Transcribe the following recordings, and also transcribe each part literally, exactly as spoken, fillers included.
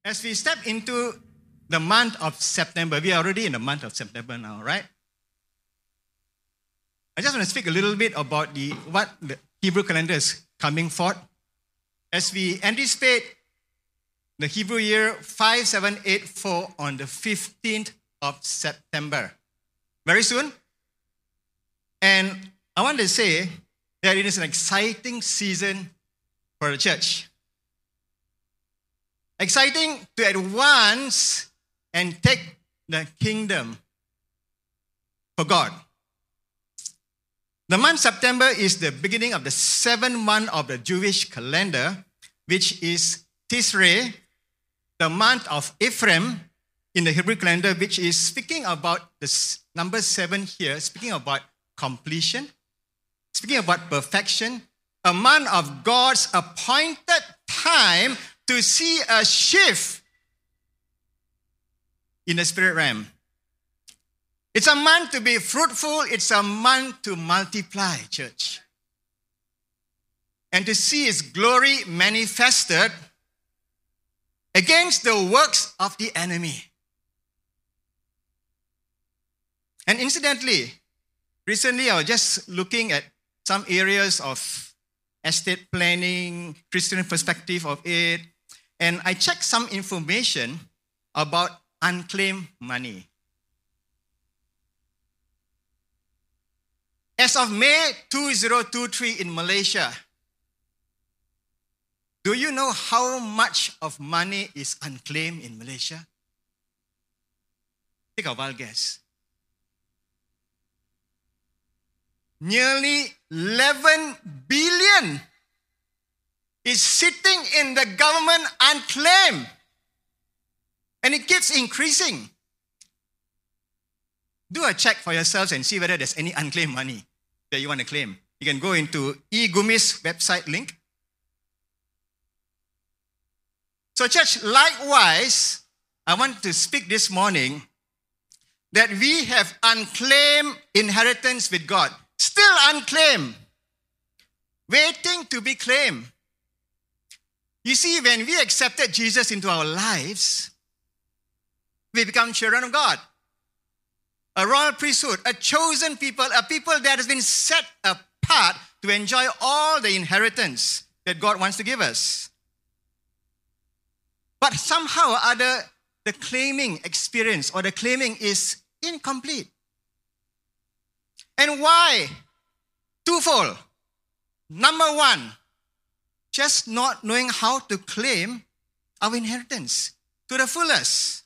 As we step into the month of September, we are already in the month of September now, right? I just want to speak a little bit about the what the Hebrew calendar is coming forth. As we anticipate the Hebrew year five seven eight four on the fifteenth of September. Very soon. And I want to say that it is an exciting season for the church. Exciting to advance and take the kingdom for God. The month September is the beginning of the seventh month of the Jewish calendar, which is Tishrei, the month of Ephraim in the Hebrew calendar, which is speaking about the number seven here, speaking about completion, speaking about perfection, a month of God's appointed time to see a shift in the spirit realm. It's a month to be fruitful. It's a month to multiply, church. And to see His glory manifested against the works of the enemy. And incidentally, recently I was just looking at some areas of estate planning, Christian perspective of it, and I checked some information about unclaimed money. As of May two thousand twenty-three in Malaysia, do you know how much of money is unclaimed in Malaysia? Take a wild guess. Nearly eleven billion is sitting in the government unclaimed. And it keeps increasing. Do a check for yourselves and see whether there's any unclaimed money that you want to claim. You can go into eGumi's website link. So church, likewise, I want to speak this morning that we have unclaimed inheritance with God. Still unclaimed. Waiting to be claimed. You see, when we accepted Jesus into our lives, we become children of God. A royal priesthood, a chosen people, a people that has been set apart to enjoy all the inheritance that God wants to give us. But somehow or other, the claiming experience or the claiming is incomplete. And why? Twofold. Number one, just not knowing how to claim our inheritance to the fullest.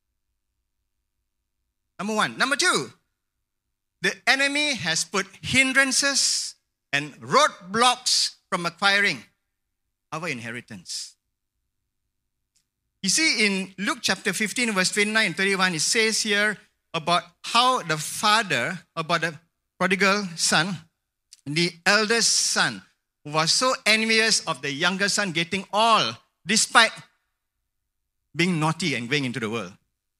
Number one. Number two, the enemy has put hindrances and roadblocks from acquiring our inheritance. You see, in Luke chapter fifteen, verse twenty-nine and thirty-one, it says here about how the father, about the prodigal son, the eldest son, was so envious of the younger son getting all, despite being naughty and going into the world.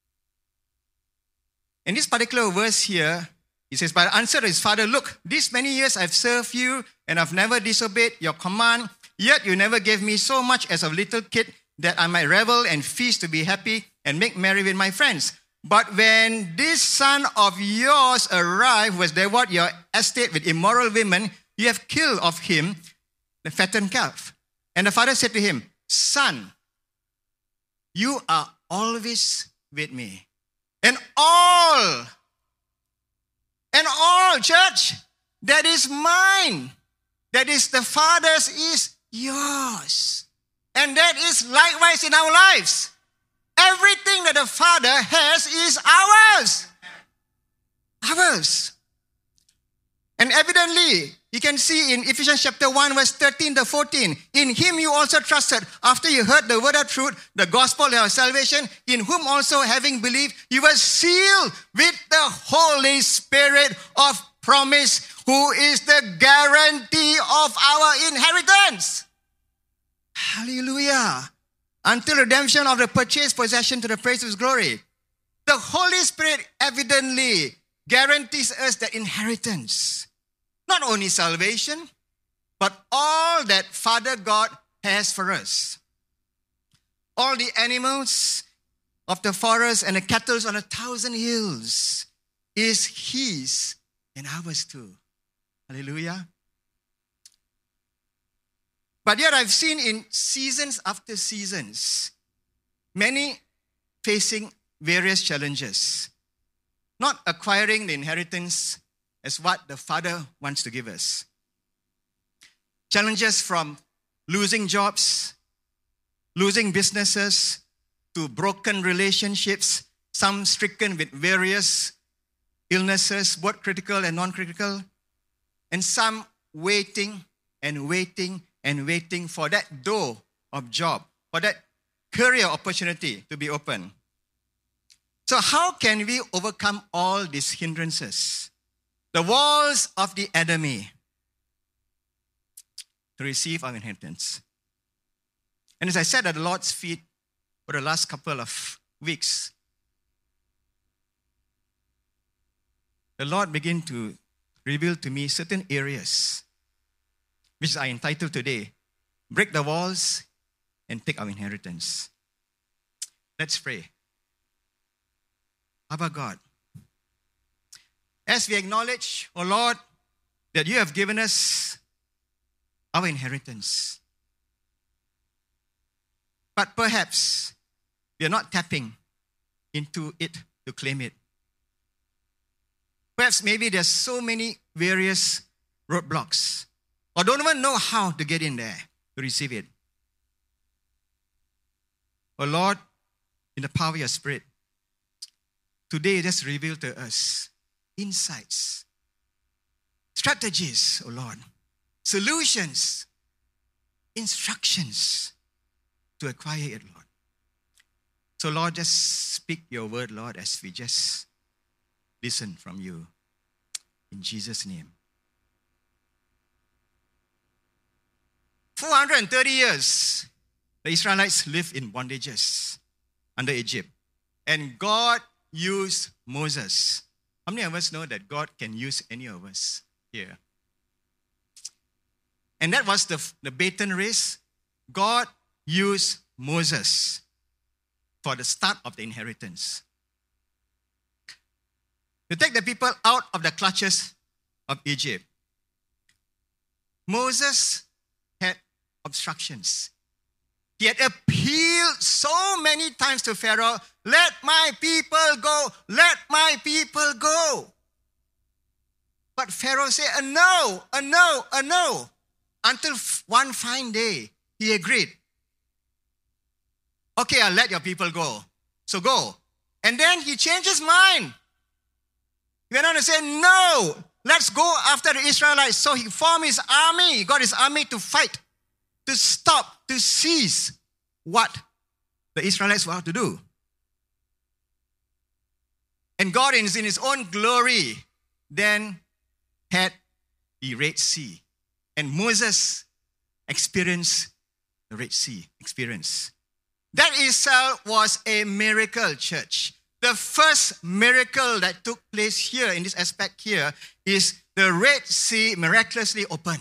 In this particular verse here, he says, but answered his father, look, these many years I've served you and I've never disobeyed your command, yet you never gave me so much as a little kid that I might revel and feast to be happy and make merry with my friends. But when this son of yours arrived, who has devoured your estate with immoral women, you have killed of him the fattened calf. And the father said to him, son, you are always with me. And all, and all, church, that is mine, that is the Father's, is yours. And that is likewise in our lives. Everything that the Father has is ours. Ours. And evidently, you can see in Ephesians chapter one, verse thirteen to fourteen, in Him you also trusted, after you heard the word of truth, the gospel of your salvation, in whom also having believed, you were sealed with the Holy Spirit of promise, who is the guarantee of our inheritance. Hallelujah. Until redemption of the purchased possession to the praise of His glory. The Holy Spirit evidently guarantees us that inheritance. Not only salvation, but all that Father God has for us. all the animals of the forest and the cattle on a thousand hills is his and ours too. Hallelujah. But yet I've seen in seasons after seasons, many facing various challenges, not acquiring the inheritance as what the Father wants to give us. Challenges from losing jobs, losing businesses, to broken relationships, some stricken with various illnesses, both critical and non-critical, and some waiting and waiting and waiting for that door of job, for that career opportunity to be open. So how can we overcome all these hindrances, the walls of the enemy, to receive our inheritance? And as I said at the Lord's feet for the last couple of weeks, the Lord began to reveal to me certain areas which I entitled today, Break the Walls and Take Our Inheritance. Let's pray. Abba God, as we acknowledge, O Lord, that you have given us our inheritance, but perhaps we are not tapping into it to claim it. Perhaps maybe there's so many various roadblocks, or don't even know how to get in there to receive it. Oh Lord, in the power of your Spirit, today just reveal to us insights, strategies, oh Lord, solutions, instructions to acquire it, Lord. So Lord, just speak your word, Lord, as we just listen from you. In Jesus' name. four hundred thirty years, the Israelites lived in bondages under Egypt. And God used Moses. How many of us know that God can use any of us here? And that was the, the baton race. God used Moses for the start of the inheritance. To take the people out of the clutches of Egypt. Moses had obstructions. He had appealed so many times to Pharaoh, let my people go, let my people go. But Pharaoh said, a no, a no, a no. Until one fine day, he agreed. Okay, I'll let your people go. So go. And then he changed his mind. He went on to say, no, let's go after the Israelites. So he formed his army. He got his army to fight, to stop, to seize what the Israelites were to do. And God is in his own glory then had the Red Sea. And Moses experienced the Red Sea experience. That itself was a miracle, church. The first miracle that took place here in this aspect here is the Red Sea miraculously opened.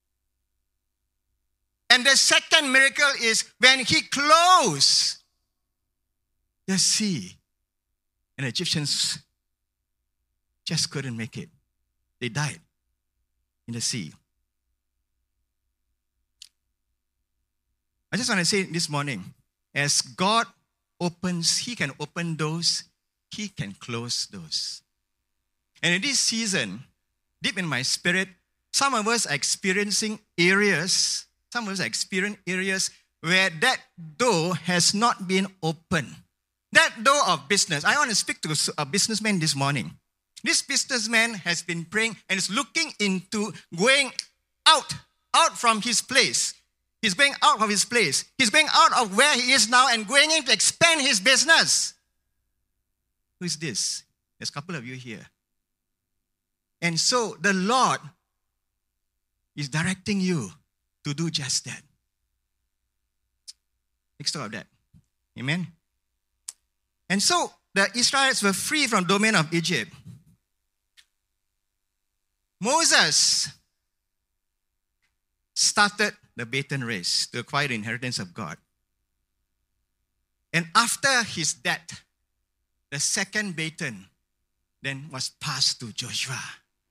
And the second miracle is when he closed the sea. And the Egyptians just couldn't make it. They died in the sea. I just want to say this morning, as God opens, he can open doors, he can close doors. And in this season, deep in my spirit, some of us are experiencing areas, some of us are experiencing areas where that door has not been opened. That door of business. I want to speak to a businessman this morning. This businessman has been praying and is looking into going out, out from his place. He's going out of his place. He's going out of where he is now and going in to expand his business. Who is this? There's a couple of you here. And so the Lord is directing you to do just that. Let's talk about that. Amen? And so the Israelites were free from the domain of Egypt. Moses started the baton race to acquire the inheritance of God. And after his death, the second baton then was passed to Joshua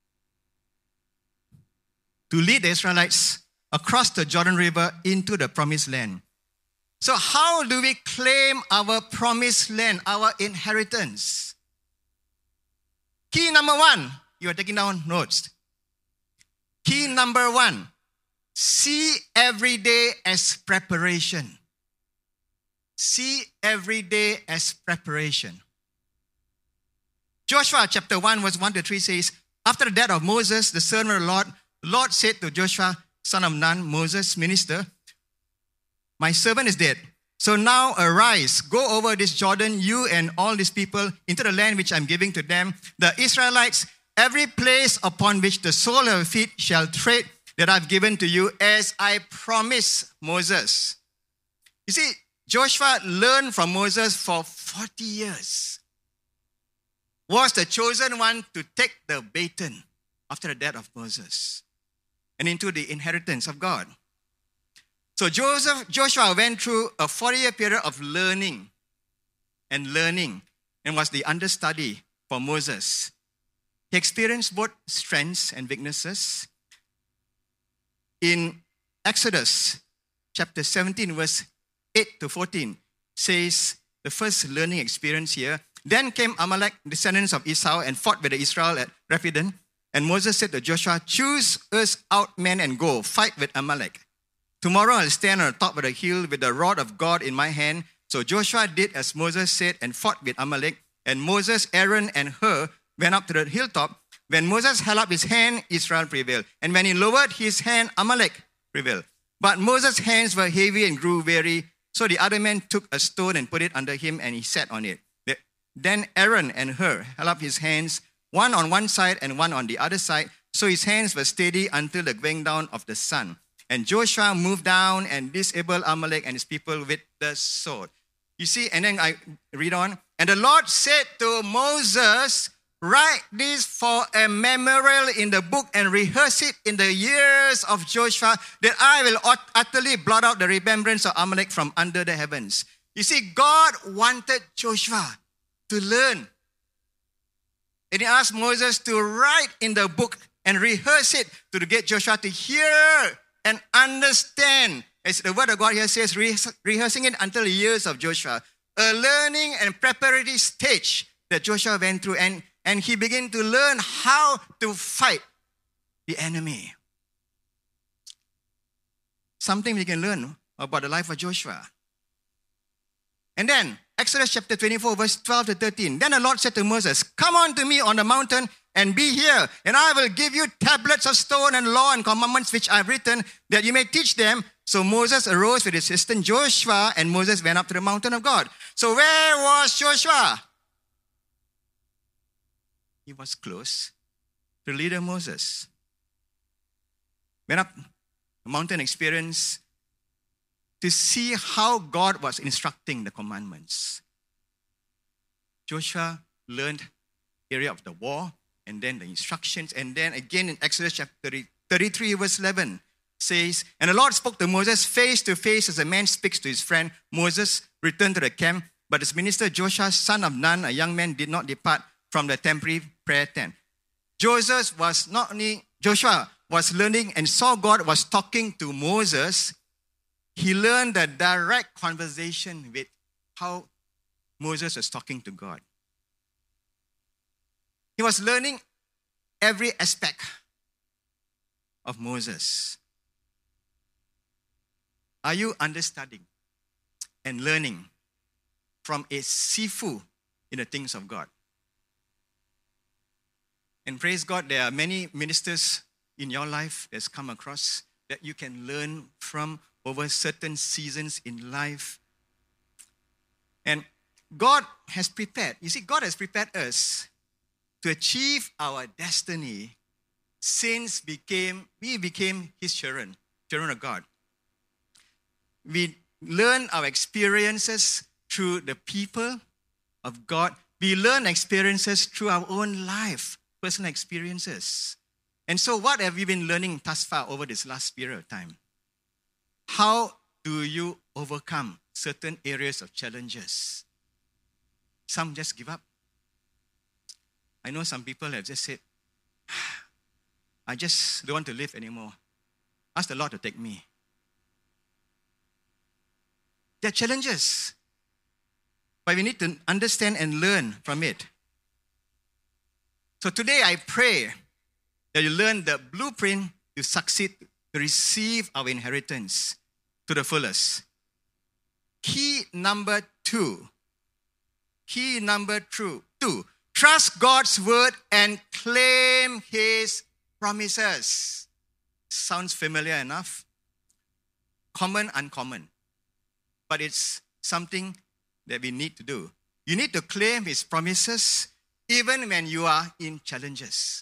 to lead the Israelites across the Jordan River into the promised land. So how do we claim our promised land, our inheritance? Key number one, you are taking down notes. Key number one, see every day as preparation. See every day as preparation. Joshua chapter one, verse one to three says, after the death of Moses, the servant of the Lord, the Lord said to Joshua, son of Nun, Moses' minister, my servant is dead. So now arise, go over this Jordan, you and all these people, into the land which I'm giving to them, the Israelites, every place upon which the sole of your feet shall tread that I've given to you, as I promised Moses. You see, Joshua learned from Moses for forty years. Was the chosen one to take the baton after the death of Moses and into the inheritance of God. So Joseph, Joshua went through a forty-year period of learning and learning and was the understudy for Moses. He experienced both strengths and weaknesses. In Exodus chapter seventeen, verse eight to fourteen, says the first learning experience here. Then came Amalek, descendants of Esau, and fought with the Israel at Rephidim. And Moses said to Joshua, choose us out men and go, fight with Amalek. Tomorrow I'll stand on the top of the hill with the rod of God in my hand. So Joshua did as Moses said and fought with Amalek. And Moses, Aaron, and Hur went up to the hilltop. When Moses held up his hand, Israel prevailed. And when he lowered his hand, Amalek prevailed. But Moses' hands were heavy and grew weary. So the other men took a stone and put it under him, and he sat on it. Then Aaron and Hur held up his hands, one on one side and one on the other side. So his hands were steady until the going down of the sun. And Joshua moved down and disabled Amalek and his people with the sword. You see, and then I read on. And the Lord said to Moses, write this for a memorial in the book and rehearse it in the years of Joshua, that I will utterly blot out the remembrance of Amalek from under the heavens. You see, God wanted Joshua to learn. And he asked Moses to write in the book and rehearse it to get Joshua to hear and understand. As the word of God here says, rehearsing it until the years of Joshua. A learning and preparatory stage that Joshua went through. And, and he began to learn how to fight the enemy. Something we can learn about the life of Joshua. And then, Exodus chapter twenty-four, verse twelve to thirteen. Then the Lord said to Moses, come on to me on the mountain and be here, and I will give you tablets of stone and law and commandments which I have written, that you may teach them. So Moses arose with his assistant Joshua, and Moses went up to the mountain of God. So where was Joshua? He was close to the leader Moses. Went up the mountain experience to see how God was instructing the commandments. Joshua learned area of the war, and then the instructions, and then again in Exodus chapter thirty-three, verse eleven, says, and the Lord spoke to Moses face to face as a man speaks to his friend. Moses returned to the camp, but his minister Joshua, son of Nun, a young man, did not depart from the temporary prayer tent. Joseph was not only, Joshua was learning and saw God was talking to Moses. He learned the direct conversation with how Moses was talking to God. He was learning every aspect of Moses. Are you understanding and learning from a sifu in the things of God? And praise God, there are many ministers in your life that's come across that you can learn from over certain seasons in life. And God has prepared, you see, God has prepared us to achieve our destiny since became we became His children, children of God. We learn our experiences through the people of God. We learn experiences through our own life, personal experiences. And so what have we been learning thus far over this last period of time? How do you overcome certain areas of challenges. Some just give up. I know some people have just said, I just don't want to live anymore. Ask the Lord to take me. There are challenges, but we need to understand and learn from it. So today I pray that you learn the blueprint to succeed, to receive our inheritance to the fullest. Key number two. Key number two. Two. Trust God's word and claim His promises. Sounds familiar enough. Common, uncommon. But it's something that we need to do. You need to claim His promises even when you are in challenges.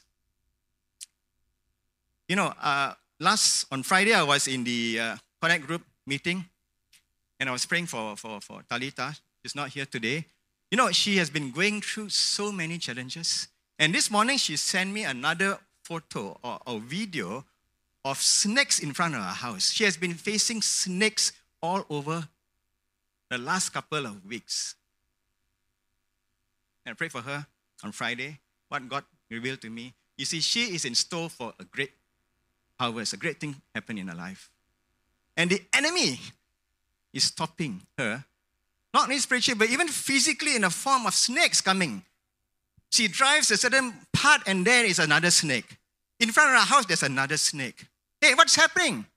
You know, uh, last, on Friday, I was in the uh, Connect group meeting, and I was praying for, for, for Talita. She's not here today. You know, she has been going through so many challenges. And this morning, she sent me another photo or, or video of snakes in front of her house. She has been facing snakes all over the last couple of weeks. And I prayed for her on Friday, what God revealed to me. You see, she is in store for a great harvest, a great thing happen in her life. And the enemy is stopping her, not only spiritually, but even physically in the form of snakes coming. She drives a certain part and there is another snake. In front of her house, there's another snake. Hey, what's happening?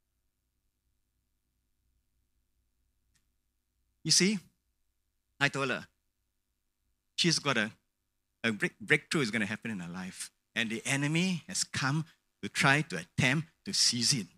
You see, I told her, she's got a, a break, breakthrough is going to happen in her life. And the enemy has come to try to attempt to seize it.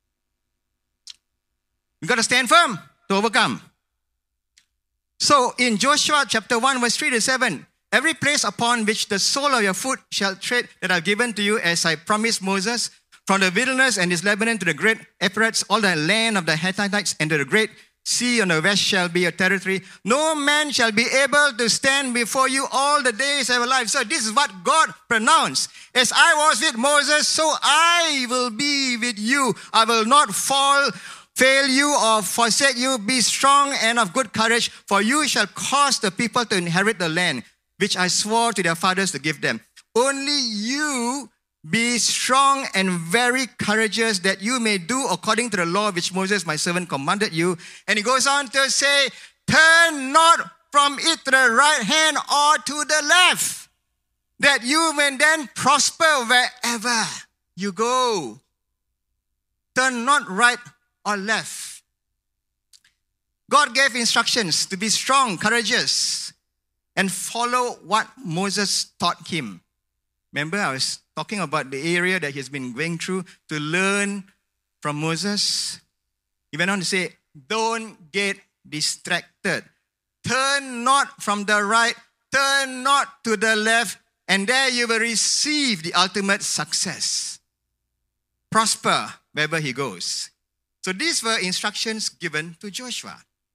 You've got to stand firm to overcome. So in Joshua chapter one, verse three to seven, every place upon which the sole of your foot shall tread that I have given to you as I promised Moses, from the wilderness and its Lebanon to the great Euphrates, all the land of the Hittites and to the great sea on the west shall be your territory. No man shall be able to stand before you all the days of your life. So this is what God pronounced. As I was with Moses, so I will be with you. I will not fall, fail you or forsake you. Be strong and of good courage, for you shall cause the people to inherit the land, which I swore to their fathers to give them. Only you be strong and very courageous, that you may do according to the law which Moses my servant commanded you. And he goes on to say, turn not from it to the right hand or to the left, that you may then prosper wherever you go. Turn not right or left. God gave instructions to be strong, courageous, and follow what Moses taught him. Remember, I was talking about the area that he's been going through to learn from Moses. He went on to say, don't get distracted. Turn not from the right, turn not to the left, and there you will receive the ultimate success. Prosper wherever he goes. So these were instructions given to Joshua.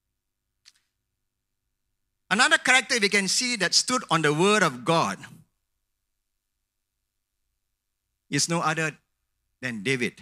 Another character we can see that stood on the word of God is no other than David.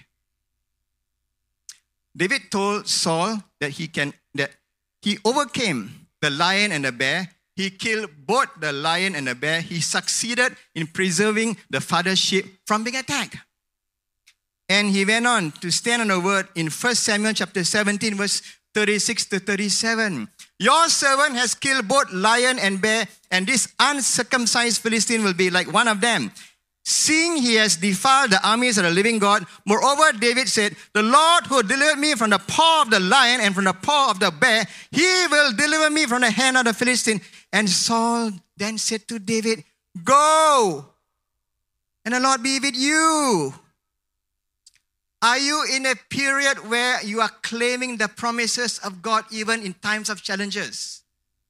David told Saul that he can that he overcame the lion and the bear. He killed both the lion and the bear. He succeeded in preserving the father's sheep from being attacked. And he went on to stand on the word in First Samuel chapter seventeen, verse thirty-six to thirty-seven. Your servant has killed both lion and bear, and this uncircumcised Philistine will be like one of them, seeing he has defiled the armies of the living God. Moreover, David said, the Lord who delivered me from the paw of the lion and from the paw of the bear, he will deliver me from the hand of the Philistine. And Saul then said to David, go, and the Lord be with you. Are you in a period where you are claiming the promises of God even in times of challenges?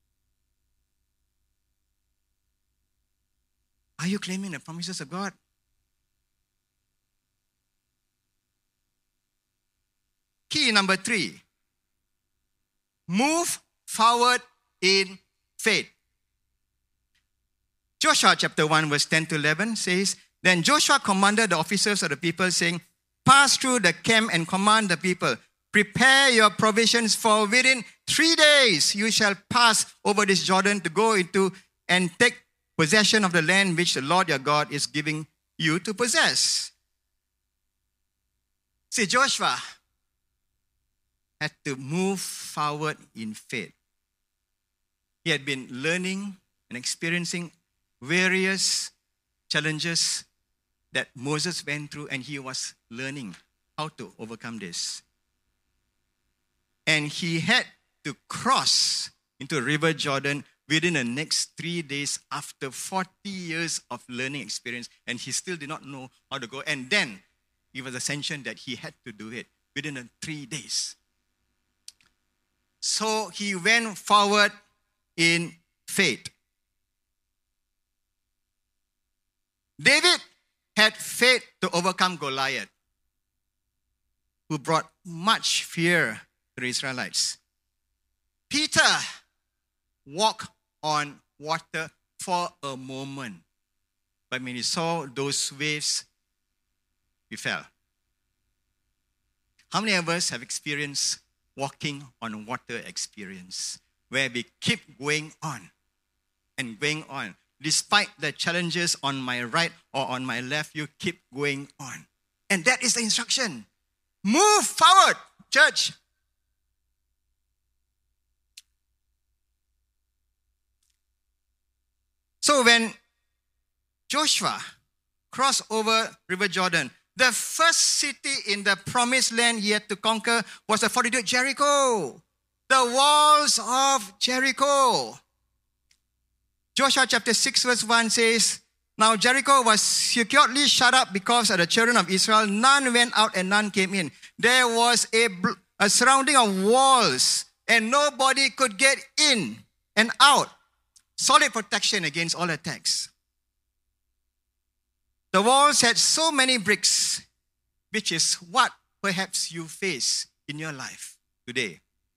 Are you claiming the promises of God? Key number three. Move forward in faith. Joshua chapter one verse ten to eleven says, then Joshua commanded the officers of the people, saying, pass through the camp and command the people, prepare your provisions, for within three days you shall pass over this Jordan to go into and take possession of the land which the Lord your God is giving you to possess. See, Joshua had to move forward in faith. He had been learning and experiencing various challenges that Moses went through, and he was learning how to overcome this. And he had to cross into River Jordan within the next three days after forty years of learning experience, and he still did not know how to go. And then it was ascension that he had to do it within the three days. So he went forward in faith. David had faith to overcome Goliath, who brought much fear to the Israelites. Peter walked on water for a moment, but when he saw those waves, he fell. How many of us have experienced walking on water experience, where we keep going on and going on? Despite the challenges on my right or on my left, you keep going on. And that is the instruction. Move forward, church. So when Joshua crossed over River Jordan, the first city in the promised land he had to conquer was the fortified Jericho. The walls of Jericho. Joshua chapter six verse one says, now Jericho was securely shut up because of the children of Israel. None went out and none came in. There was a, a surrounding of walls and nobody could get in and out. Solid protection against all attacks. The walls had so many bricks, which is what perhaps you face in your life today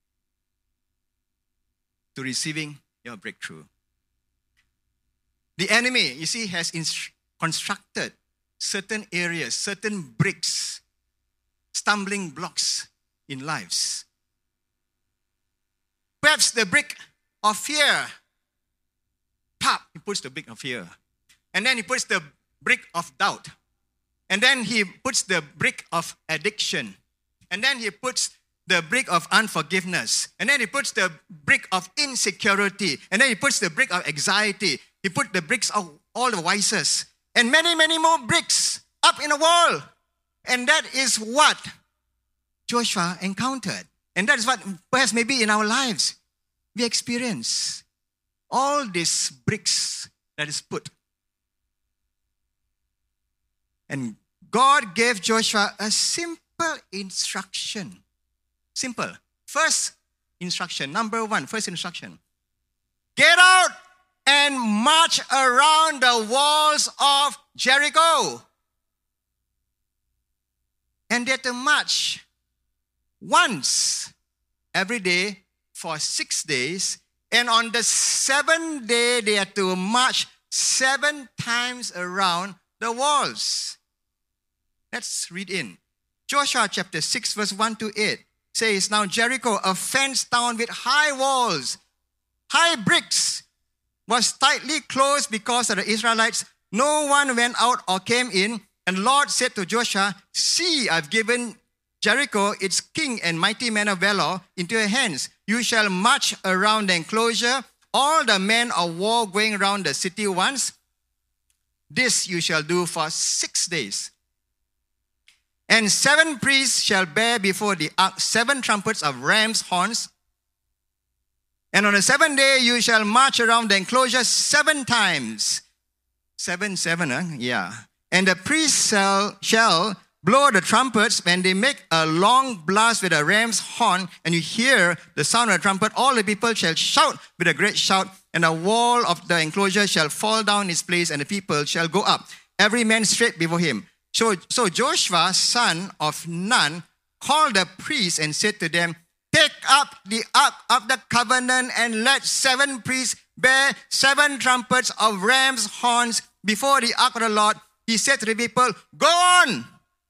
to receiving your breakthrough. The enemy, you see, has inst- constructed certain areas, certain bricks, stumbling blocks in lives. Perhaps the brick of fear. Pop, he puts the brick of fear. And then he puts the brick of doubt. And then he puts the brick of addiction. And then he puts the brick of unforgiveness. And then he puts the brick of insecurity. And then he puts the brick of anxiety. He put the bricks of all the vices. And many, many more bricks up in a wall. And that is what Joshua encountered. And that is what perhaps maybe in our lives we experience. All these bricks that is put. And God gave Joshua a simple instruction. Simple. First instruction, number one, first instruction. Get out and march around the walls of Jericho. And they had to march once every day for six days. And on the seventh day, they had to march seven times around the walls. Let's read in. Joshua chapter six, verse one to eight says, now Jericho, a fenced town with high walls, high bricks, was tightly closed because of the Israelites. No one went out or came in. And the Lord said to Joshua, see, I've given Jericho, its king and mighty men of valor, into your hands. You shall march around the enclosure, all the men of war going around the city once. This you shall do for six days. And seven priests shall bear before the ark seven trumpets of ram's horns. And on the seventh day you shall march around the enclosure seven times. Seven, seven, huh? Yeah. And the priests shall, shall blow the trumpets when they make a long blast with a ram's horn, and you hear the sound of the trumpet. All the people shall shout with a great shout, and the wall of the enclosure shall fall down its place, and the people shall go up, every man straight before him. So, so Joshua, son of Nun, called the priests and said to them, take up the ark of the covenant and let seven priests bear seven trumpets of ram's horns before the ark of the Lord. He said to the people, go on.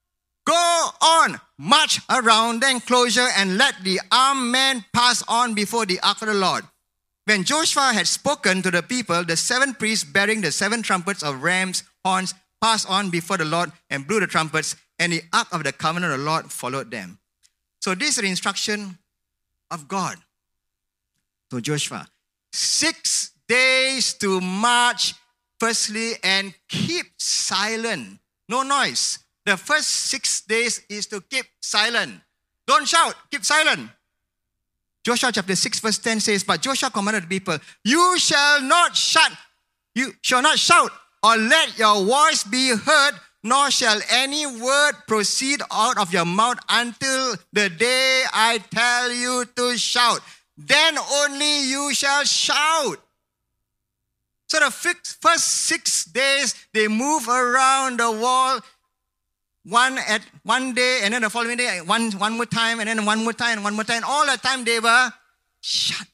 Go on, march around the enclosure and let the armed men pass on before the ark of the Lord. When Joshua had spoken to the people, the seven priests bearing the seven trumpets of ram's horns passed on before the Lord and blew the trumpets, and the ark of the covenant of the Lord followed them. So this is the instruction of God to Joshua. Six days to march firstly and keep silent. No noise. The first six days is to keep silent. Don't shout, keep silent. Joshua chapter six verse ten says, but Joshua commanded the people, you shall not shout, you shall not shout or let your voice be heard, nor shall any word proceed out of your mouth until the day I tell you to shout. Then only you shall shout. So the first six days, they move around the wall, one at one day, and then the following day, one, one more time, and then one more time, and one more time. All the time they were shut.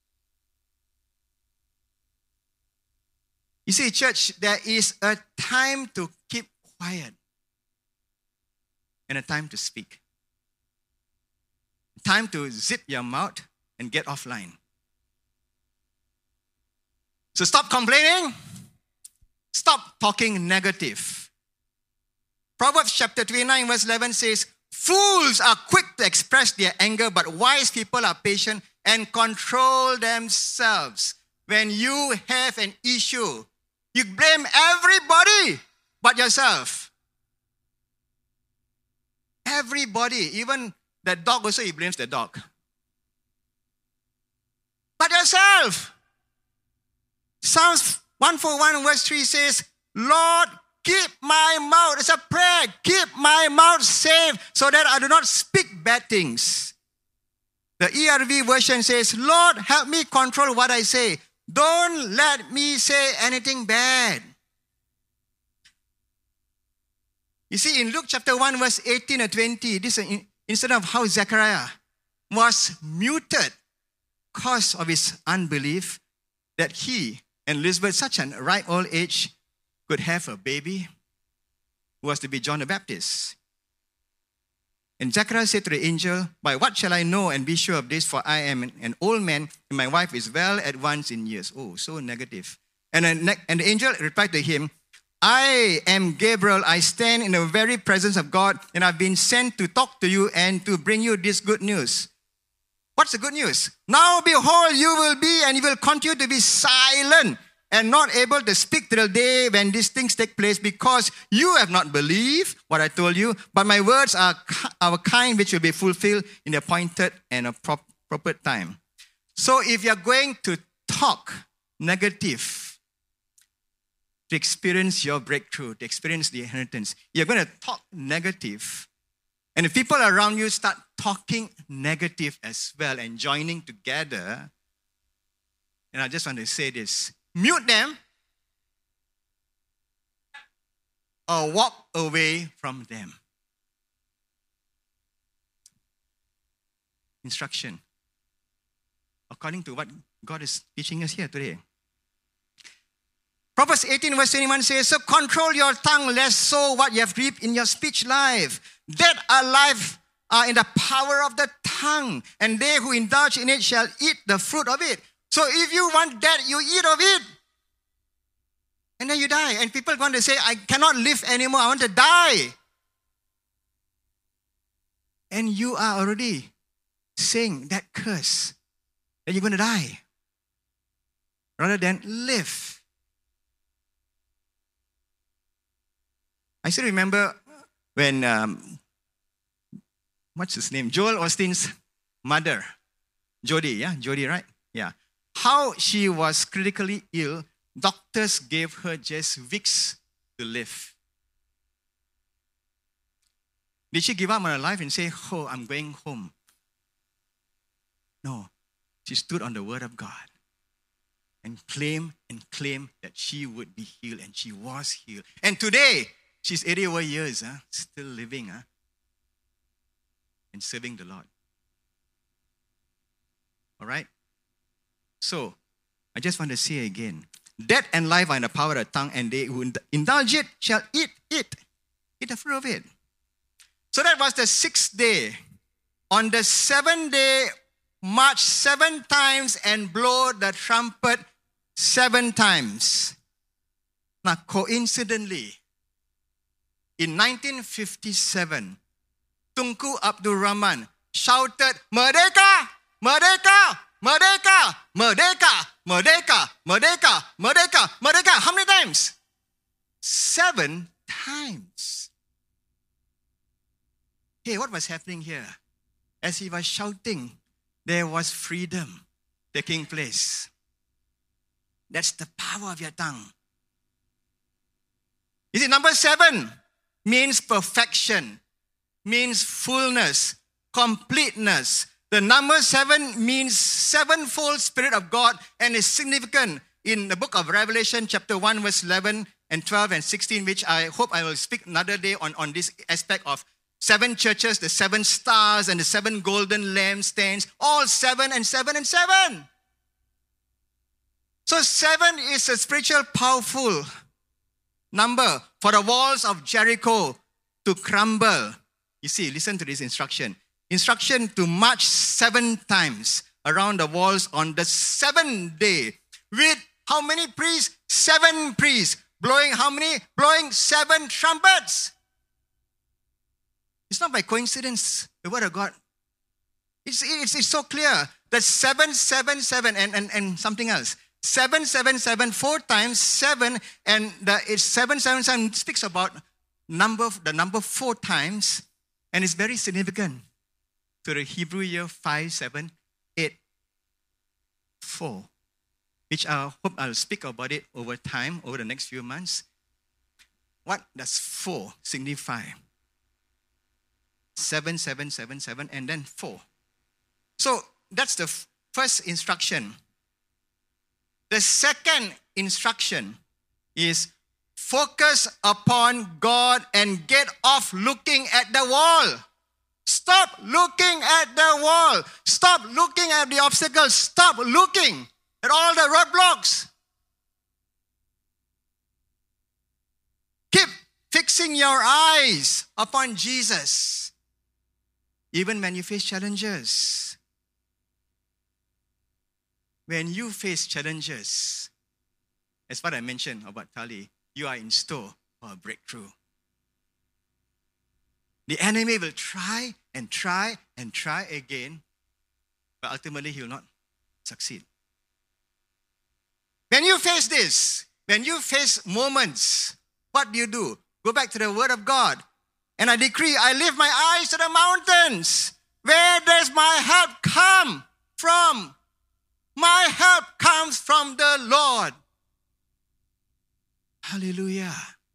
You see, church, there is a time to keep quiet and a time to speak. Time to zip your mouth and get offline. So stop complaining. Stop talking negative. Proverbs chapter twenty-nine verse eleven says, fools are quick to express their anger, but wise people are patient and control themselves. When you have an issue, you blame everybody but yourself. Everybody, even the dog also, he blames the dog. But yourself. Psalms one forty-one verse three says, Lord, keep my mouth, it's a prayer, keep my mouth safe so that I do not speak bad things. The E R V version says, Lord, help me control what I say. Don't let me say anything bad. You see, in Luke chapter one verse eighteen and twenty, this is instead of how Zechariah was muted because of his unbelief, that he and Elizabeth, such a ripe old age, could have a baby who was to be John the Baptist. And Zechariah said to the angel, by what shall I know and be sure of this? For I am an old man and my wife is well advanced in years. Oh, so negative. And, and the angel replied to him, I am Gabriel. I stand in the very presence of God and I've been sent to talk to you and to bring you this good news. What's the good news? Now behold, you will be and you will continue to be silent and not able to speak till the day when these things take place, because you have not believed what I told you, but my words are our kind which will be fulfilled in the appointed and a prop, proper time. So if you're going to talk negative to experience your breakthrough, to experience the inheritance, you're going to talk negative. And if people around you start talking negative as well and joining together, and I just want to say this, mute them or walk away from them. Instruction. According to what God is teaching us here today. Proverbs eighteen verse twenty-one says, so control your tongue, lest so what you have reaped in your speech life. Dead are life are in the power of the tongue, and they who indulge in it shall eat the fruit of it. So if you want that, you eat of it. And then you die. And people are going to say, I cannot live anymore, I want to die. And you are already saying that curse, that you're going to die, rather than live. I still remember when, um, what's his name? Joel Osteen's mother, Jody, yeah? Jody, right? Yeah. How she was critically ill, doctors gave her just weeks to live. Did she give up on her life and say, oh, I'm going home? No. She stood on the word of God and claimed and claimed that she would be healed, and she was healed. And today, she's eighty over years, huh? Still living, huh? And serving the Lord. All right? So, I just want to say again, death and life are in the power of the tongue, and they who indulge it shall eat it. Eat the fruit of it. So that was the sixth day. On the seventh day, march seven times and blow the trumpet seven times. Now, coincidentally, in nineteen fifty-seven, Tunku Abdul Rahman shouted, Merdeka! Merdeka! Merdeka! Merdeka! Merdeka! Merdeka! Merdeka! Merdeka! How many times? Seven times. Hey, what was happening here? As he was shouting, there was freedom taking place. That's the power of your tongue. You see, number seven means perfection, means fullness, completeness. The number seven means sevenfold Spirit of God and is significant in the book of Revelation, chapter one, verse eleven and twelve and sixteen, which I hope I will speak another day on, on this aspect of seven churches, the seven stars and the seven golden lampstands, all seven and seven and seven. So seven is a spiritual powerful number for the walls of Jericho to crumble. You see, listen to this instruction. Instruction to march seven times around the walls on the seventh day with how many priests? Seven priests. Blowing how many? Blowing seven trumpets. It's not by coincidence, the word of God. It's, it's, it's so clear that seven, seven, seven, and, and, and something else. Seven, seven, seven, four times seven, and the, it's seven, seven, seven speaks about number, the number four times, and it's very significant to the Hebrew year five, seven, eight, four, which I hope I'll speak about it over time, over the next few months. What does four signify? Seven, seven, seven, seven, and then four. So that's the f- first instruction. The second instruction is focus upon God and get off looking at the wall. Stop looking at the wall. Stop looking at the obstacles. Stop looking at all the roadblocks. Keep fixing your eyes upon Jesus. Even when you face challenges. When you face challenges, as what I mentioned about Tali, you are in store for a breakthrough. The enemy will try and try and try again, but ultimately he will not succeed. When you face this, when you face moments, what do you do? Go back to the Word of God. And I decree, I lift my eyes to the mountains. Where does my help come from? My help comes from the Lord. Hallelujah.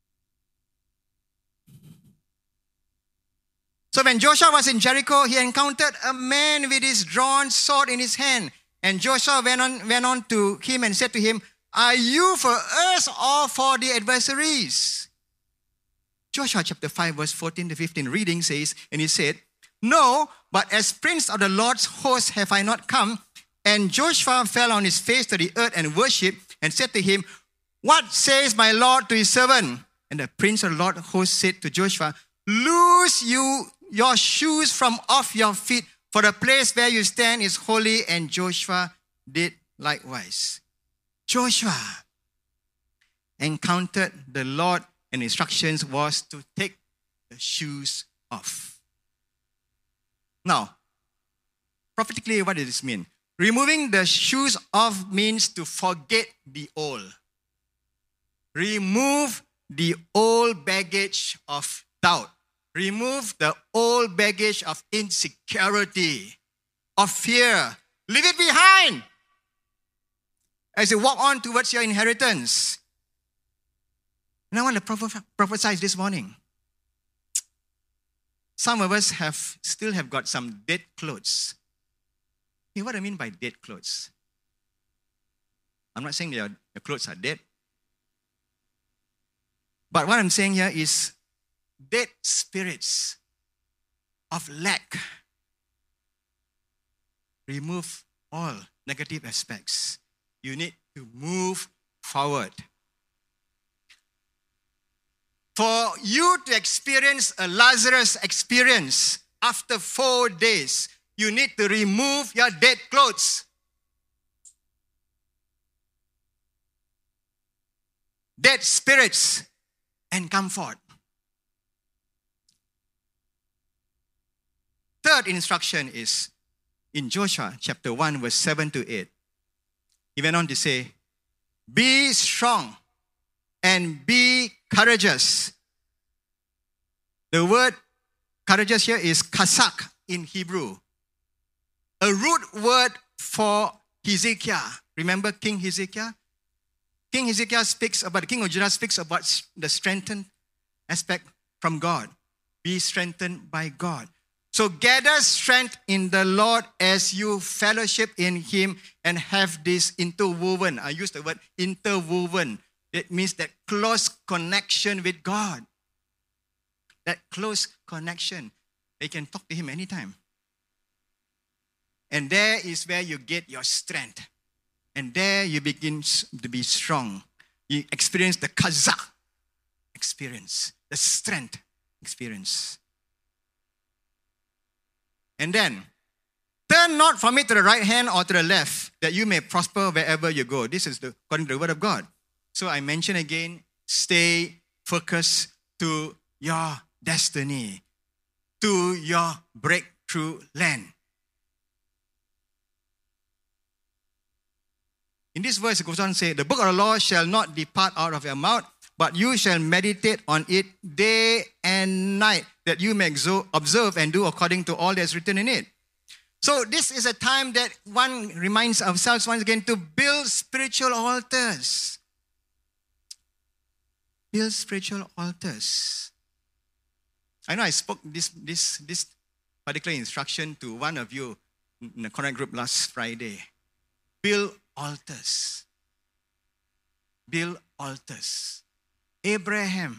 So when Joshua was in Jericho, he encountered a man with his drawn sword in his hand. And Joshua went on, went on to him and said to him, are you for us or for the adversaries? Joshua chapter five, verse fourteen to fifteen reading says, and he said, no, but as prince of the Lord's host have I not come. And Joshua fell on his face to the earth and worshipped and said to him, what says my Lord to his servant? And the prince of the Lord's host said to Joshua, loose you your shoes from off your feet, for the place where you stand is holy. And Joshua did likewise. Joshua encountered the Lord, and instructions was to take the shoes off. Now, prophetically, what does this mean? Removing the shoes off means to forget the old. Remove the old baggage of doubt. Remove the old baggage of insecurity, of fear. Leave it behind as you walk on towards your inheritance. And I want to proph- prophesy this morning. Some of us have still have got some dead clothes. Hey, what do I mean by dead clothes? I'm not saying your, your clothes are dead. But what I'm saying here is dead spirits of lack. Remove all negative aspects. You need to move forward. For you to experience a Lazarus experience after four days, you need to remove your dead clothes. Dead spirits and come forth. Third instruction is in Joshua chapter one, verse seven to eight. He went on to say, be strong and be courageous. The word courageous here is kasak in Hebrew. A root word for Hezekiah. Remember King Hezekiah? King Hezekiah speaks about, the king of Judah speaks about the strengthened aspect from God. Be strengthened by God. So gather strength in the Lord as you fellowship in Him and have this interwoven. I use the word interwoven. It means that close connection with God. That close connection. They can talk to Him anytime. And there is where you get your strength. And there you begin to be strong. You experience the kazak experience, the strength experience. And then, turn not from it to the right hand or to the left, that you may prosper wherever you go. This is the, according to the word of God. So I mention again, stay focused to your destiny, to your breakthrough land. In this verse, it goes on to say, the book of the law shall not depart out of your mouth, but you shall meditate on it day and night, that you may observe and do according to all that is written in it. So this is a time that one reminds ourselves once again to build spiritual altars. Build spiritual altars. I know I spoke this, this, this particular instruction to one of you in the Connect group last Friday. Build altars. Build altars. Abraham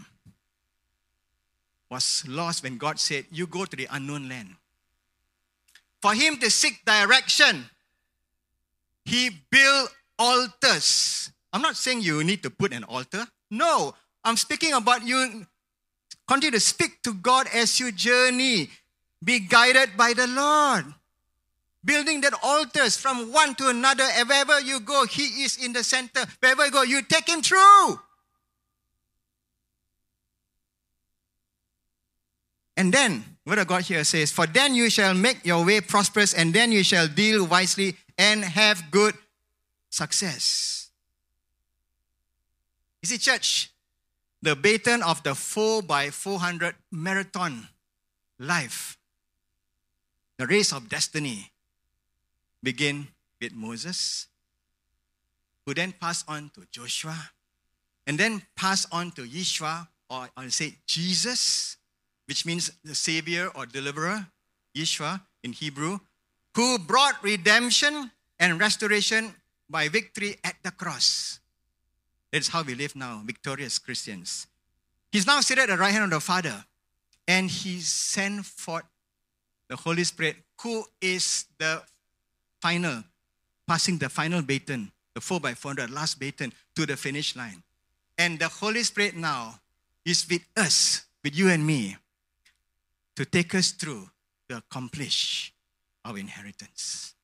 was lost when God said, you go to the unknown land. For him to seek direction, he built altars. I'm not saying you need to put an altar. No, I'm speaking about you continue to speak to God as you journey. Be guided by the Lord. Building that altars from one to another. Wherever you go, He is in the center. Wherever you go, you take Him through. And then, what I got here says, for then you shall make your way prosperous, and then you shall deal wisely and have good success. You see, church, the baton of the four by four hundred marathon life, the race of destiny, begin with Moses, who then passed on to Joshua, and then passed on to Yeshua, or I'll say Jesus, which means the Savior or Deliverer, Yeshua in Hebrew, who brought redemption and restoration by victory at the cross. That's how we live now, victorious Christians. He's now seated at the right hand of the Father, and He sent forth the Holy Spirit, who is the final, passing the final baton, the four by four hundred, last baton, to the finish line. And the Holy Spirit now is with us, with you and me, to take us through to accomplish our inheritance.